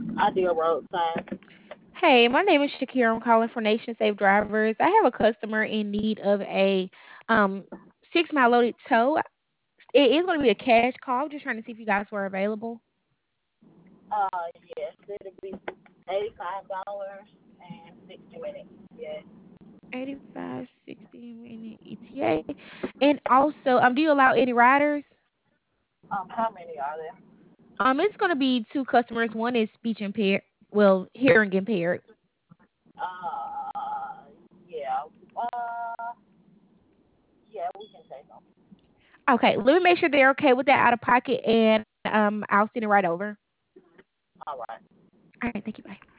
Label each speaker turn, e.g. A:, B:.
A: I do a road sign.
B: Hey, my name is Shakira. I'm calling for Nation Safe Drivers. I have a customer in need of a um 6 mile loaded tow. It is going to be a cash call. Just trying to see if you guys were available.
A: Yes, it'll be $85 and 60 minutes. Yes.
B: 85, 60 minute ETA. And also, do you allow any riders?
A: How many are there?
B: It's going to be two customers. One is speech impaired, well, hearing impaired.
A: Uh, yeah. Yeah, we can take them.
B: Okay, let me make sure they're okay with that out of pocket, and I'll send it right over.
A: All right.
B: All right, thank you. Bye.